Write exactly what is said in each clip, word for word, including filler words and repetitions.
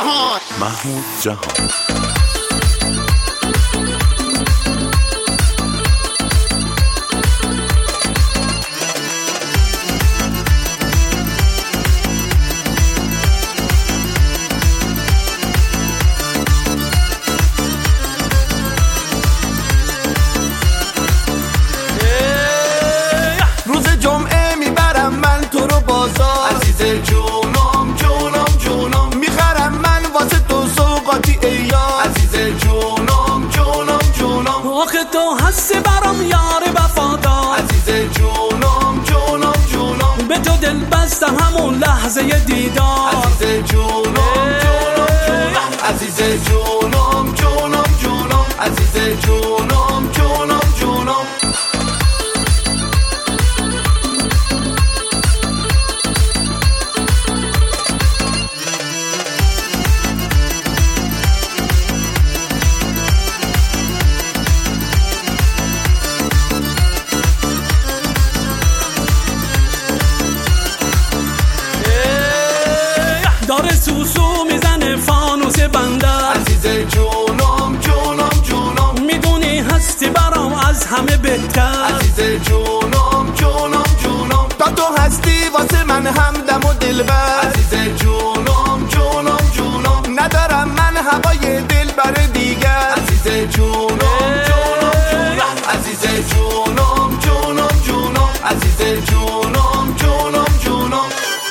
جهان محمود جهان روز جمعه میبرم من تو رو بازار، عزیز جونم جونم جونم، میخرم من واسه تو سوقاتی ایار، عزیز جونم جونم جونم، آخه تو هستی برام یار وفادار، عزیز جونم جونم جونم، به تو دل بستم همون لحظه دیدار، عزیز جونم جونم جونم، عزیز جونم جونم جونم، عزیز جونم جونم جونم. داره سوسو میزنه فانوس بنده، عزیز جونم جونم جونم، میدونی هستی برام از همه بهتر، عزیز جونم جونم جونم، تا تو هستی واسه من همدم و دلبر، عزیز جونم جونم جونم، ندارم من هوای دل بر دیگر، عزیز جونم جونم جونم، عزیز جونم جونم جونم، عزیز جونم جونم جونم.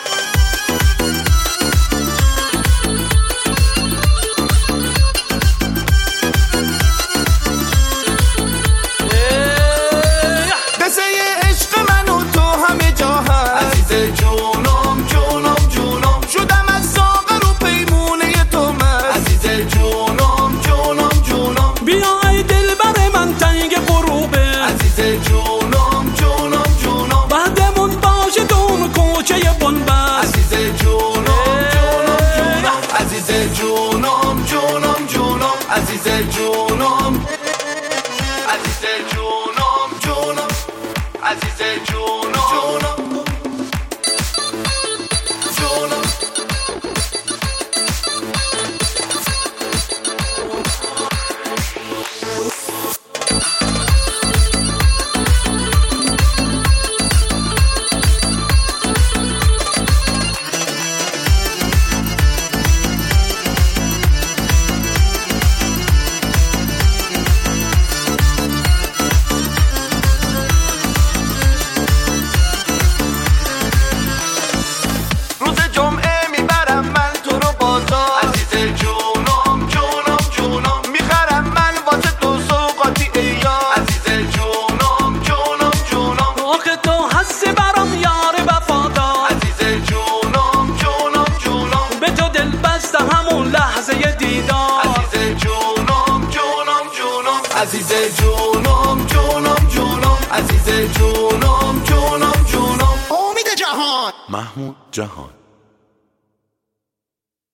جونم جونم جونم، شدم از ساقه رو پیمونه تو من، عزیز جونم جونم جونم، بیا ای دل بر من تنگ غروبه، عزیز جونم جونم جونم، بعدمون باشه دون کوچه بنبست، عزیز جونم جونم جونم، عزیز جونم جونم جونم، عزیز جونم، عزیز جونم جونم، عزیز جونم جونم. عزیز جونم جونم جونم، عزیز جونم جونم جونم، امید جهان محمود جهان.